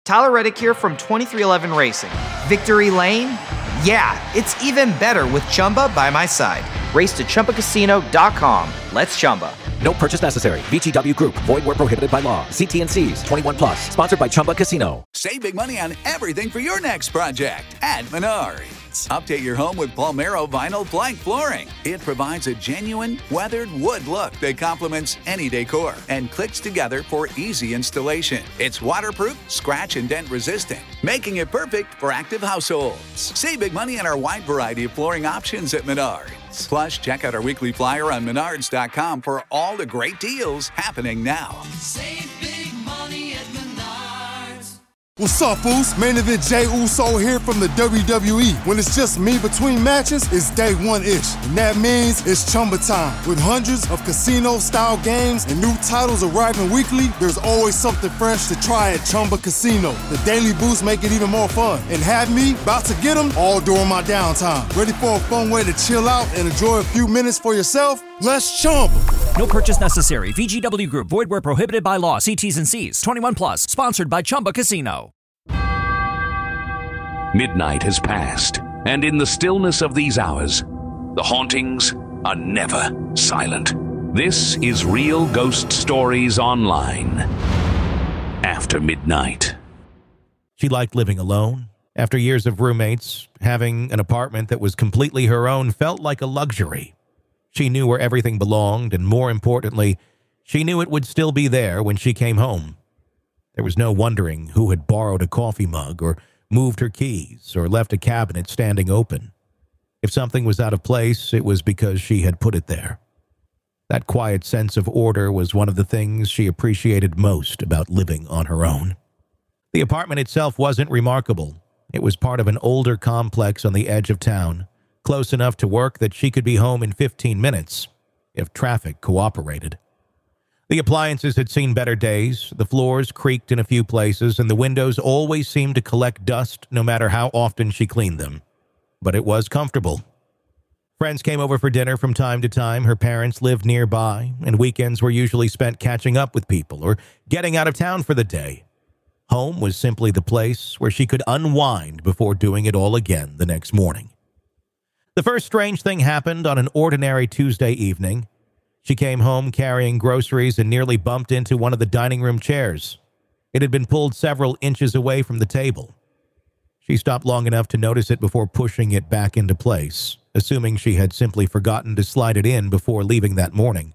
Tyler Reddick here from 2311 Racing. Victory Lane? Yeah, it's even better with Chumba by my side. Race to ChumbaCasino.com. Let's Chumba. No purchase necessary. VGW Group. Void where prohibited by law. See T&Cs. 21 plus. Sponsored by Chumba Casino. Save big money on everything for your next project at Menards. Update your home with Palmero Vinyl Plank Flooring. It provides a genuine, weathered wood look that complements any decor and clicks together for easy installation. It's waterproof, scratch and dent resistant, making it perfect for active households. Save big money on our wide variety of flooring options at Menards. Plus, check out our weekly flyer on Menards.com for all the great deals happening now. Save big money at Menards. What's up, Foos? Main event Jey Uso here from the WWE. When it's just me between matches, it's day one-ish. And that means it's Chumba time. With hundreds of casino-style games and new titles arriving weekly, there's always something fresh to try at Chumba Casino. The daily boosts make it even more fun. And have me about to get them all during my downtime. Ready for a fun way to chill out and enjoy a few minutes for yourself? Let's Chumba. No purchase necessary. VGW Group. Void where prohibited by law. See T's and C's. 21 plus. Sponsored by Chumba Casino. Midnight has passed, and in the stillness of these hours, the hauntings are never silent. This is Real Ghost Stories Online. After midnight. She liked living alone. After years of roommates, having an apartment that was completely her own felt like a luxury. She knew where everything belonged, and more importantly, she knew it would still be there when she came home. There was no wondering who had borrowed a coffee mug or moved her keys or left a cabinet standing open. If something was out of place, it was because she had put it there. That quiet sense of order was one of the things she appreciated most about living on her own. The apartment itself wasn't remarkable. It was part of an older complex on the edge of town, close enough to work that she could be home in 15 minutes, if traffic cooperated. The appliances had seen better days, the floors creaked in a few places, and the windows always seemed to collect dust no matter how often she cleaned them. But it was comfortable. Friends came over for dinner from time to time, her parents lived nearby, and weekends were usually spent catching up with people or getting out of town for the day. Home was simply the place where she could unwind before doing it all again the next morning. The first strange thing happened on an ordinary Tuesday evening. She came home carrying groceries and nearly bumped into one of the dining room chairs. It had been pulled several inches away from the table. She stopped long enough to notice it before pushing it back into place, assuming she had simply forgotten to slide it in before leaving that morning.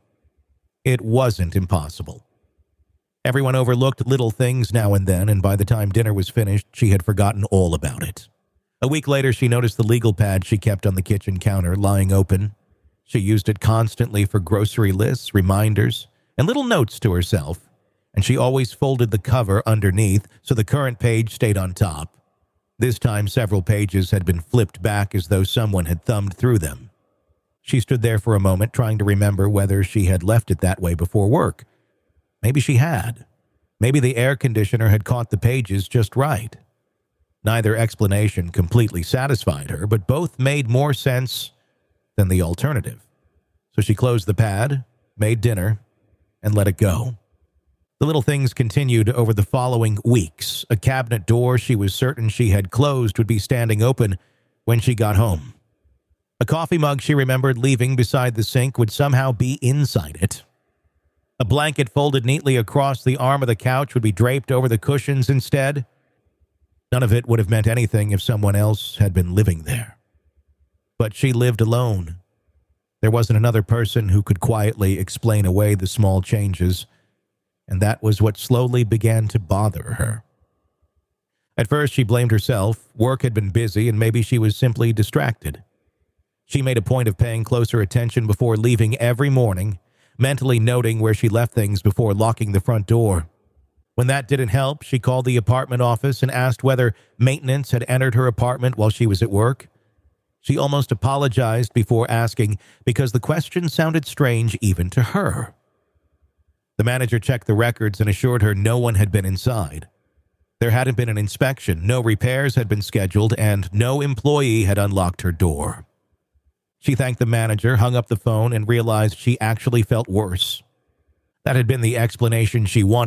It wasn't impossible. Everyone overlooked little things now and then, and by the time dinner was finished, she had forgotten all about it. A week later, she noticed the legal pad she kept on the kitchen counter lying open. She used it constantly for grocery lists, reminders, and little notes to herself, and she always folded the cover underneath so the current page stayed on top. This time, several pages had been flipped back as though someone had thumbed through them. She stood there for a moment, trying to remember whether she had left it that way before work. Maybe she had. Maybe the air conditioner had caught the pages just right. Neither explanation completely satisfied her, but both made more sense than the alternative. So she closed the pad, made dinner, and let it go. The little things continued over the following weeks. A cabinet door she was certain she had closed would be standing open when she got home. A coffee mug she remembered leaving beside the sink would somehow be inside it. A blanket folded neatly across the arm of the couch would be draped over the cushions instead. None of it would have meant anything if someone else had been living there. But she lived alone. There wasn't another person who could quietly explain away the small changes, and that was what slowly began to bother her. At first, she blamed herself. Work had been busy, and maybe she was simply distracted. She made a point of paying closer attention before leaving every morning, mentally noting where she left things before locking the front door. When that didn't help, she called the apartment office and asked whether maintenance had entered her apartment while she was at work. She almost apologized before asking because the question sounded strange even to her. The manager checked the records and assured her no one had been inside. There hadn't been an inspection, no repairs had been scheduled, and no employee had unlocked her door. She thanked the manager, hung up the phone, and realized she actually felt worse. That had been the explanation she wanted,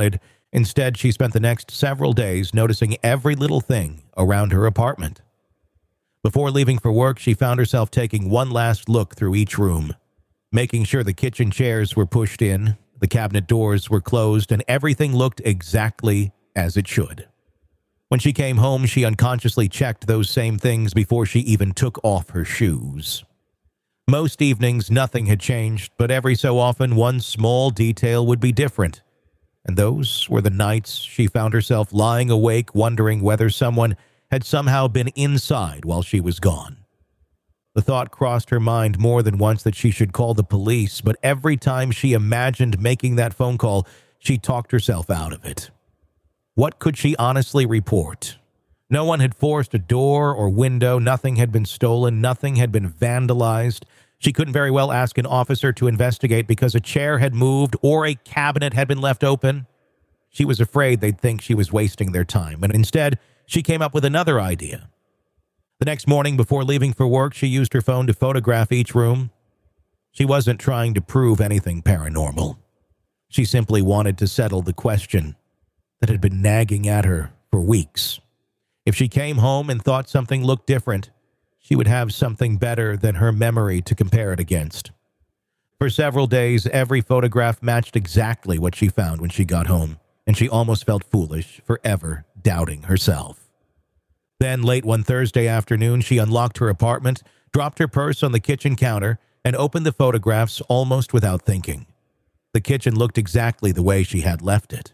Instead, she spent the next several days noticing every little thing around her apartment. Before leaving for work, she found herself taking one last look through each room, making sure the kitchen chairs were pushed in, the cabinet doors were closed, and everything looked exactly as it should. When she came home, she unconsciously checked those same things before she even took off her shoes. Most evenings, nothing had changed, but every so often, one small detail would be different. And those were the nights she found herself lying awake wondering whether someone had somehow been inside while she was gone. The thought crossed her mind more than once that she should call the police, but every time she imagined making that phone call, she talked herself out of it. What could she honestly report? No one had forced a door or window, nothing had been stolen, nothing had been vandalized. She couldn't very well ask an officer to investigate because a chair had moved or a cabinet had been left open. She was afraid they'd think she was wasting their time, and instead, she came up with another idea. The next morning, before leaving for work, she used her phone to photograph each room. She wasn't trying to prove anything paranormal. She simply wanted to settle the question that had been nagging at her for weeks. If she came home and thought something looked different, she would have something better than her memory to compare it against. For several days, every photograph matched exactly what she found when she got home, and she almost felt foolish for ever doubting herself. Then, late one Thursday afternoon, she unlocked her apartment, dropped her purse on the kitchen counter, and opened the photographs almost without thinking. The kitchen looked exactly the way she had left it.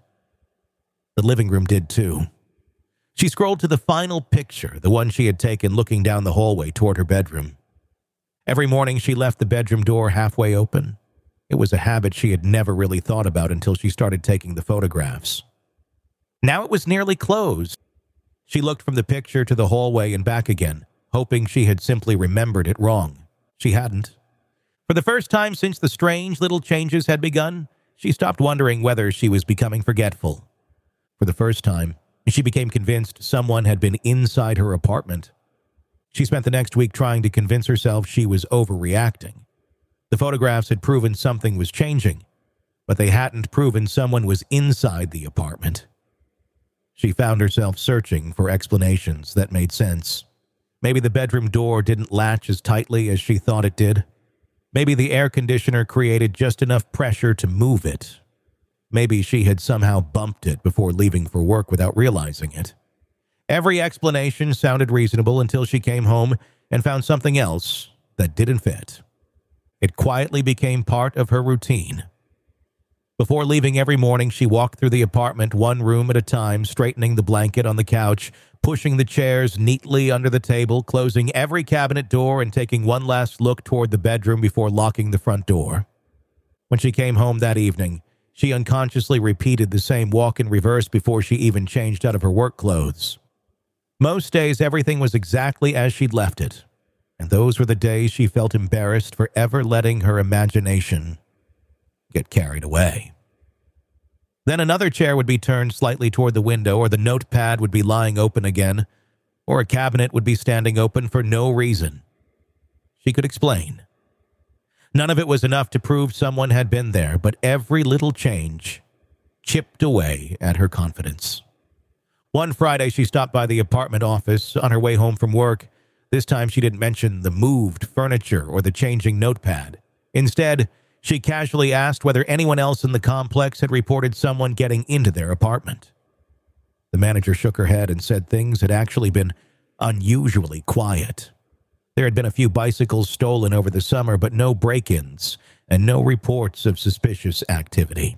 The living room did too. She scrolled to the final picture, the one she had taken looking down the hallway toward her bedroom. Every morning, she left the bedroom door halfway open. It was a habit she had never really thought about until she started taking the photographs. Now it was nearly closed. She looked from the picture to the hallway and back again, hoping she had simply remembered it wrong. She hadn't. For the first time since the strange little changes had begun, she stopped wondering whether she was becoming forgetful. For the first time, she became convinced someone had been inside her apartment. She spent the next week trying to convince herself she was overreacting. The photographs had proven something was changing, but they hadn't proven someone was inside the apartment. She found herself searching for explanations that made sense. Maybe the bedroom door didn't latch as tightly as she thought it did. Maybe the air conditioner created just enough pressure to move it. Maybe she had somehow bumped it before leaving for work without realizing it. Every explanation sounded reasonable until she came home and found something else that didn't fit. It quietly became part of her routine. Before leaving every morning, she walked through the apartment one room at a time, straightening the blanket on the couch, pushing the chairs neatly under the table, closing every cabinet door, and taking one last look toward the bedroom before locking the front door. When she came home that evening, she unconsciously repeated the same walk in reverse before she even changed out of her work clothes. Most days, everything was exactly as she'd left it, and those were the days she felt embarrassed for ever letting her imagination get carried away. Then another chair would be turned slightly toward the window, or the notepad would be lying open again, or a cabinet would be standing open for no reason she could explain. None of it was enough to prove someone had been there, but every little change chipped away at her confidence. One Friday, she stopped by the apartment office on her way home from work. This time, she didn't mention the moved furniture or the changing notepad. Instead, she casually asked whether anyone else in the complex had reported someone getting into their apartment. The manager shook her head and said things had actually been unusually quiet. There had been a few bicycles stolen over the summer, but no break-ins and no reports of suspicious activity.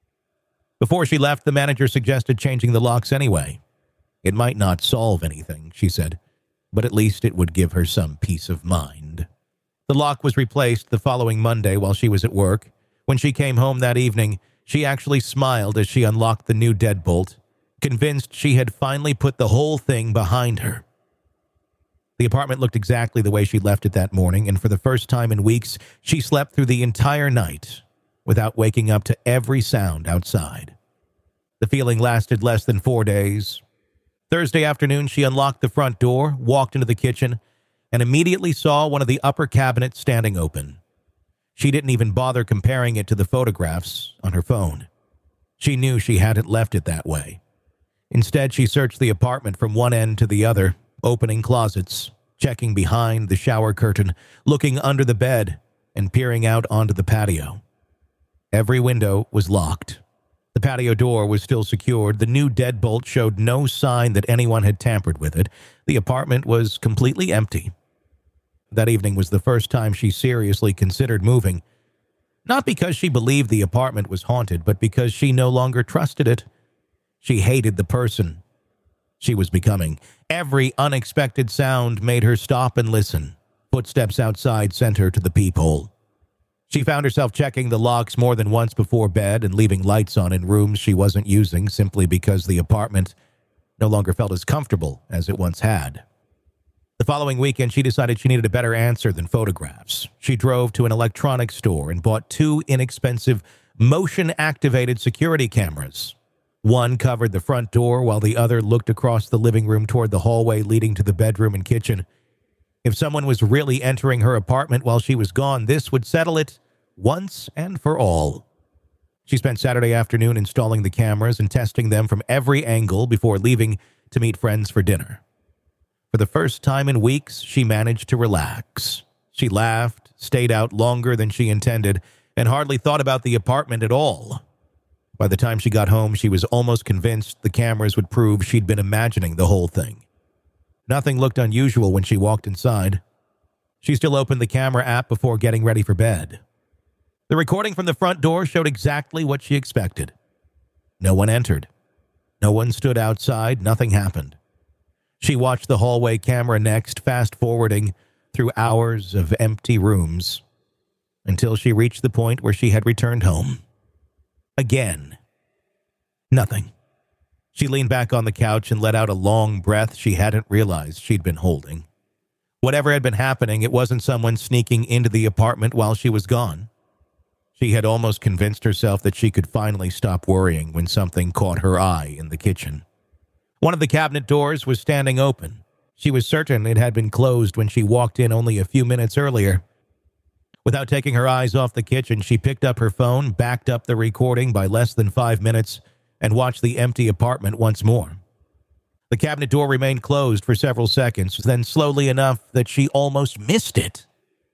Before she left, the manager suggested changing the locks anyway. It might not solve anything, she said, but at least it would give her some peace of mind. The lock was replaced the following Monday while she was at work. When she came home that evening, she actually smiled as she unlocked the new deadbolt, convinced she had finally put the whole thing behind her. The apartment looked exactly the way she left it that morning, and for the first time in weeks, she slept through the entire night without waking up to every sound outside. The feeling lasted less than 4 days. Thursday afternoon, she unlocked the front door, walked into the kitchen, and immediately saw one of the upper cabinets standing open. She didn't even bother comparing it to the photographs on her phone. She knew she hadn't left it that way. Instead, she searched the apartment from one end to the other, opening closets, checking behind the shower curtain, looking under the bed, and peering out onto the patio. Every window was locked. The patio door was still secured. The new deadbolt showed no sign that anyone had tampered with it. The apartment was completely empty. That evening was the first time she seriously considered moving. Not because she believed the apartment was haunted, but because she no longer trusted it. She hated the person she was becoming. Every unexpected sound made her stop and listen. Footsteps outside sent her to the peephole. She found herself checking the locks more than once before bed and leaving lights on in rooms she wasn't using simply because the apartment no longer felt as comfortable as it once had. The following weekend, she decided she needed a better answer than photographs. She drove to an electronics store and bought 2 inexpensive motion-activated security cameras. One covered the front door while the other looked across the living room toward the hallway leading to the bedroom and kitchen. If someone was really entering her apartment while she was gone, this would settle it once and for all. She spent Saturday afternoon installing the cameras and testing them from every angle before leaving to meet friends for dinner. For the first time in weeks, she managed to relax. She laughed, stayed out longer than she intended, and hardly thought about the apartment at all. By the time she got home, she was almost convinced the cameras would prove she'd been imagining the whole thing. Nothing looked unusual when she walked inside. She still opened the camera app before getting ready for bed. The recording from the front door showed exactly what she expected. No one entered. No one stood outside. Nothing happened. She watched the hallway camera next, fast-forwarding through hours of empty rooms, until she reached the point where she had returned home. Again. Nothing. She leaned back on the couch and let out a long breath she hadn't realized she'd been holding. Whatever had been happening, it wasn't someone sneaking into the apartment while she was gone. She had almost convinced herself that she could finally stop worrying when something caught her eye in the kitchen. One of the cabinet doors was standing open. She was certain it had been closed when she walked in only a few minutes earlier. Without taking her eyes off the kitchen, she picked up her phone, backed up the recording by less than 5 minutes, and watched the empty apartment once more. The cabinet door remained closed for several seconds, then slowly enough that she almost missed it.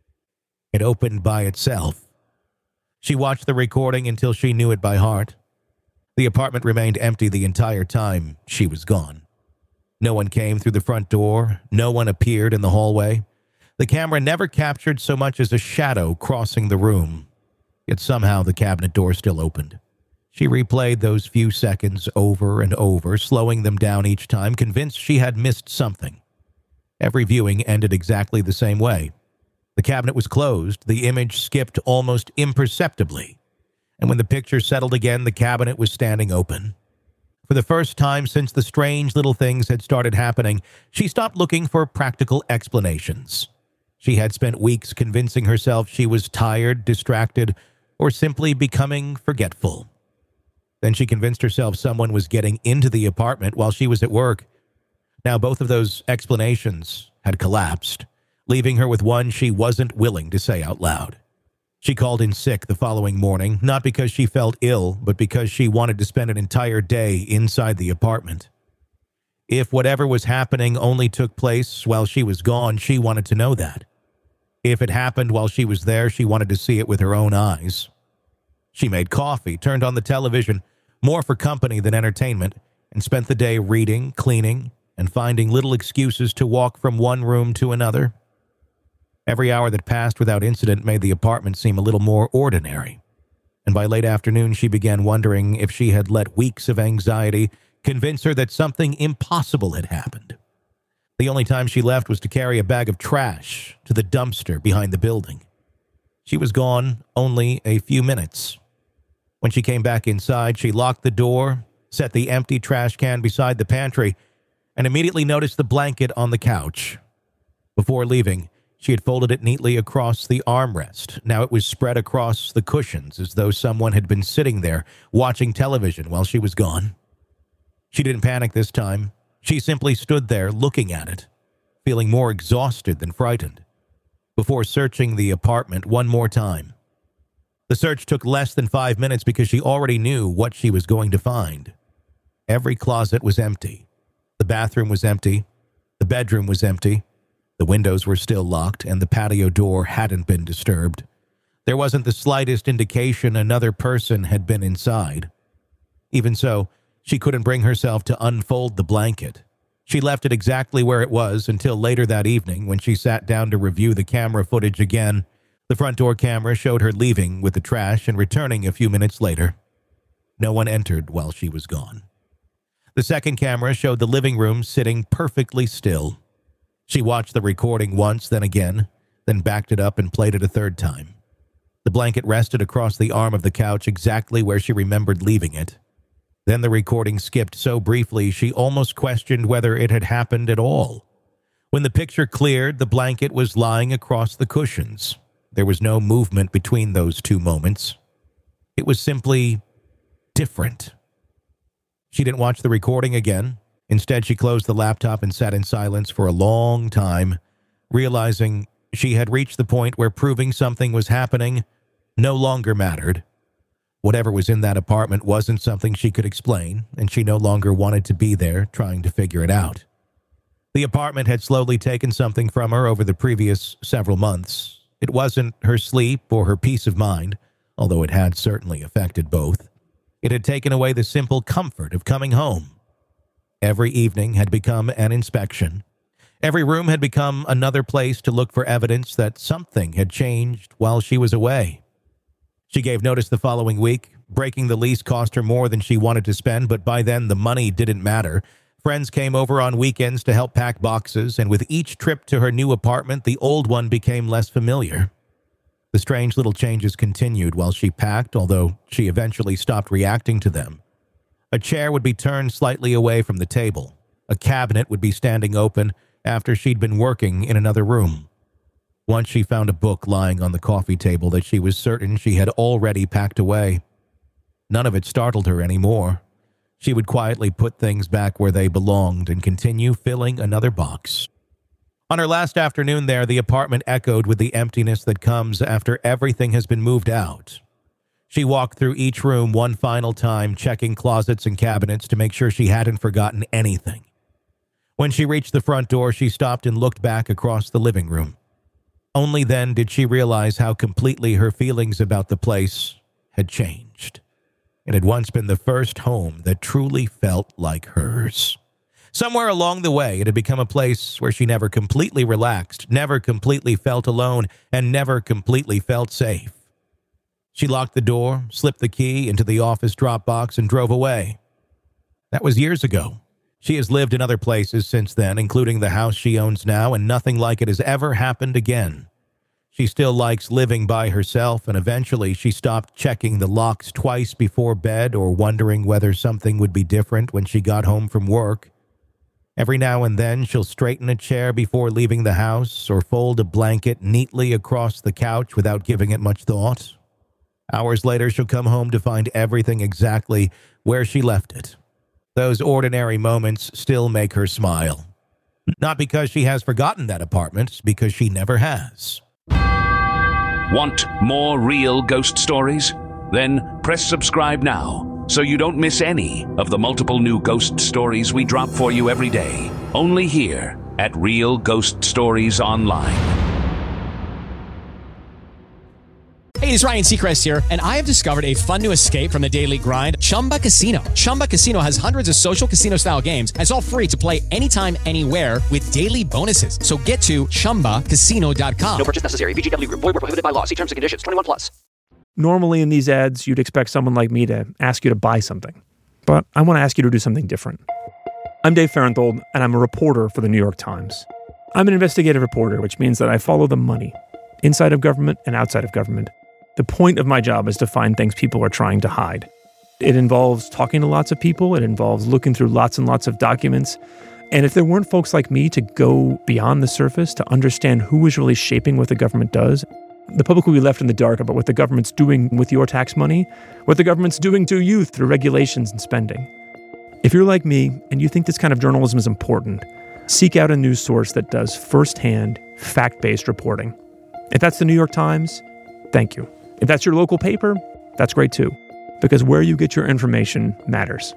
It opened by itself. She watched the recording until she knew it by heart. The apartment remained empty the entire time she was gone. No one came through the front door. No one appeared in the hallway. The camera never captured so much as a shadow crossing the room. Yet somehow the cabinet door still opened. She replayed those few seconds over and over, slowing them down each time, convinced she had missed something. Every viewing ended exactly the same way. The cabinet was closed, the image skipped almost imperceptibly, and when the picture settled again, the cabinet was standing open. For the first time since the strange little things had started happening, she stopped looking for practical explanations. She had spent weeks convincing herself she was tired, distracted, or simply becoming forgetful. Then she convinced herself someone was getting into the apartment while she was at work. Now both of those explanations had collapsed, leaving her with one she wasn't willing to say out loud. She called in sick the following morning, not because she felt ill, but because she wanted to spend an entire day inside the apartment. If whatever was happening only took place while she was gone, she wanted to know that. If it happened while she was there, she wanted to see it with her own eyes. She made coffee, turned on the television, more for company than entertainment, and spent the day reading, cleaning, and finding little excuses to walk from one room to another. Every hour that passed without incident made the apartment seem a little more ordinary, and by late afternoon she began wondering if she had let weeks of anxiety convince her that something impossible had happened. The only time she left was to carry a bag of trash to the dumpster behind the building. She was gone only a few minutes. When she came back inside, she locked the door, set the empty trash can beside the pantry, and immediately noticed the blanket on the couch. Before leaving, she had folded it neatly across the armrest. Now it was spread across the cushions as though someone had been sitting there watching television while she was gone. She didn't panic this time. She simply stood there looking at it, feeling more exhausted than frightened, before searching the apartment one more time. The search took less than 5 minutes because she already knew what she was going to find. Every closet was empty. The bathroom was empty. The bedroom was empty. The windows were still locked, and the patio door hadn't been disturbed. There wasn't the slightest indication another person had been inside. Even so, she couldn't bring herself to unfold the blanket. She left it exactly where it was until later that evening when she sat down to review the camera footage again. The front door camera showed her leaving with the trash and returning a few minutes later. No one entered while she was gone. The second camera showed the living room sitting perfectly still. She watched the recording once, then again, then backed it up and played it a third time. The blanket rested across the arm of the couch exactly where she remembered leaving it. Then the recording skipped so briefly she almost questioned whether it had happened at all. When the picture cleared, the blanket was lying across the cushions. There was no movement between those two moments. It was simply different. She didn't watch the recording again. Instead, she closed the laptop and sat in silence for a long time, realizing she had reached the point where proving something was happening no longer mattered. Whatever was in that apartment wasn't something she could explain, and she no longer wanted to be there trying to figure it out. The apartment had slowly taken something from her over the previous several months. It wasn't her sleep or her peace of mind, although it had certainly affected both. It had taken away the simple comfort of coming home. Every evening had become an inspection. Every room had become another place to look for evidence that something had changed while she was away. She gave notice the following week. Breaking the lease cost her more than she wanted to spend, but by then the money didn't matter. Friends came over on weekends to help pack boxes, and with each trip to her new apartment, the old one became less familiar. The strange little changes continued while she packed, although she eventually stopped reacting to them. A chair would be turned slightly away from the table. A cabinet would be standing open after she'd been working in another room. Once she found a book lying on the coffee table that she was certain she had already packed away. None of it startled her anymore. She would quietly put things back where they belonged and continue filling another box. On her last afternoon there, the apartment echoed with the emptiness that comes after everything has been moved out. She walked through each room one final time, checking closets and cabinets to make sure she hadn't forgotten anything. When she reached the front door, she stopped and looked back across the living room. Only then did she realize how completely her feelings about the place had changed. It had once been the first home that truly felt like hers. Somewhere along the way, it had become a place where she never completely relaxed, never completely felt alone, and never completely felt safe. She locked the door, slipped the key into the office drop box, and drove away. That was years ago. She has lived in other places since then, including the house she owns now, and nothing like it has ever happened again. She still likes living by herself, and eventually she stopped checking the locks twice before bed or wondering whether something would be different when she got home from work. Every now and then she'll straighten a chair before leaving the house or fold a blanket neatly across the couch without giving it much thought. Hours later, she'll come home to find everything exactly where she left it. Those ordinary moments still make her smile. Not because she has forgotten that apartment, because she never has. Want more real ghost stories? Then press subscribe now so you don't miss any of the multiple new ghost stories we drop for you every day. Only here at Real Ghost Stories Online. Hey, it's Ryan Seacrest here, and I have discovered a fun new escape from the daily grind, Chumba Casino. Chumba Casino has hundreds of social casino-style games, and it's all free to play anytime, anywhere with daily bonuses. So get to ChumbaCasino.com. No purchase necessary. VGW Group. Void where prohibited by law. See terms and conditions. 21+. Normally in these ads, you'd expect someone like me to ask you to buy something. But I want to ask you to do something different. I'm Dave Farenthold, and I'm a reporter for the New York Times. I'm an investigative reporter, which means that I follow the money, inside of government and outside of government. The point of my job is to find things people are trying to hide. It involves talking to lots of people. It involves looking through lots and lots of documents. And if there weren't folks like me to go beyond the surface, to understand who is really shaping what the government does, the public will be left in the dark about what the government's doing with your tax money, what the government's doing to you through regulations and spending. If you're like me and you think this kind of journalism is important, seek out a news source that does firsthand, fact-based reporting. If that's the New York Times, thank you. If that's your local paper, that's great too, because where you get your information matters.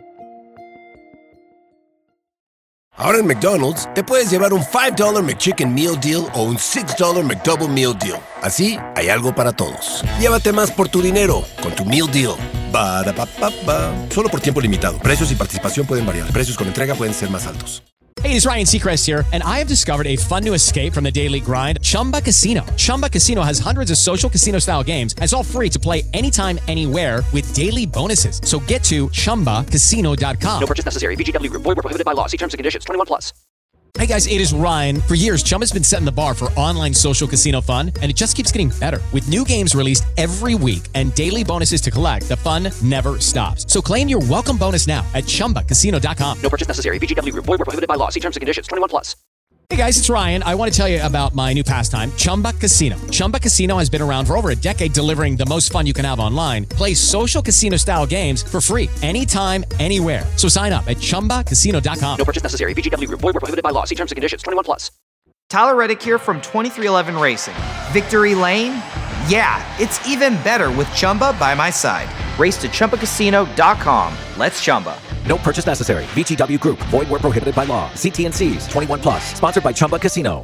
Ahora en McDonald's, te puedes llevar un $5 McChicken Meal Deal o un $6 McDouble Meal Deal. Así, hay algo para todos. Llévate más por tu dinero con tu Meal Deal. Ba-da-ba-ba-ba. Solo por tiempo limitado. Precios y participación pueden variar. Precios con entrega pueden ser más altos. Hey, it's Ryan Seacrest here, and I have discovered a fun new escape from the daily grind, Chumba Casino. Chumba Casino has hundreds of social casino-style games, and it's all free to play anytime, anywhere with daily bonuses. So get to ChumbaCasino.com. No purchase necessary. VGW Group. Void where prohibited by law. See terms and conditions. 21 plus. Hey guys, it is Ryan. For years, Chumba's been setting the bar for online social casino fun, and it just keeps getting better. With new games released every week and daily bonuses to collect, the fun never stops. So claim your welcome bonus now at ChumbaCasino.com. No purchase necessary. VGW Group. Void where prohibited by law. See terms and conditions. 21 plus. Hey guys, it's Ryan. I want to tell you about my new pastime, Chumba Casino. Chumba Casino has been around for over a decade, delivering the most fun you can have online. Play social casino-style games for free anytime, anywhere. So sign up at ChumbaCasino.com. No purchase necessary. VGW Group. Void where prohibited by law. See terms and conditions. 21 plus. Tyler Reddick here from 2311 Racing. Victory Lane? Yeah, it's even better with Chumba by my side. Race to ChumbaCasino.com. Let's Chumba. No purchase necessary. VGW Group. Void where prohibited by law. See T&Cs. 21 plus. Sponsored by Chumba Casino.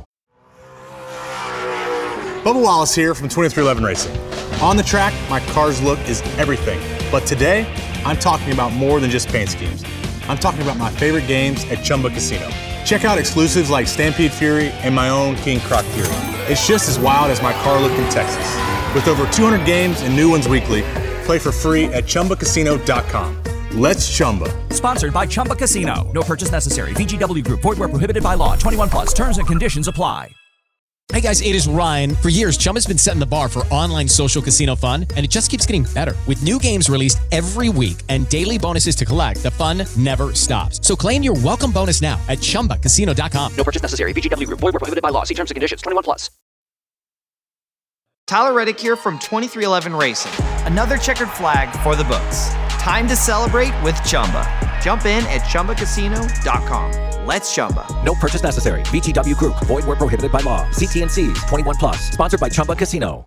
Bubba Wallace here from 2311 Racing. On the track, my car's look is everything. But today, I'm talking about more than just paint schemes. I'm talking about my favorite games at Chumba Casino. Check out exclusives like Stampede Fury and my own King Croc Fury. It's just as wild as my car look in Texas. With over 200 games and new ones weekly, play for free at ChumbaCasino.com. Let's Chumba. Sponsored by Chumba Casino. No purchase necessary. VGW Group. Void where prohibited by law. 21 plus. Terms and conditions apply. Hey guys, it is Ryan. For years, Chumba's been setting the bar for online social casino fun, and it just keeps getting better. With new games released every week and daily bonuses to collect, the fun never stops. So claim your welcome bonus now at ChumbaCasino.com. No purchase necessary. VGW Group. Void where prohibited by law. See terms and conditions. 21 plus. Tyler Reddick here from 2311 Racing. Another checkered flag for the books. Time to celebrate with Chumba. Jump in at ChumbaCasino.com. Let's Chumba. No purchase necessary. VGW Group. Void where prohibited by law. See T&Cs. 21 plus. Sponsored by Chumba Casino.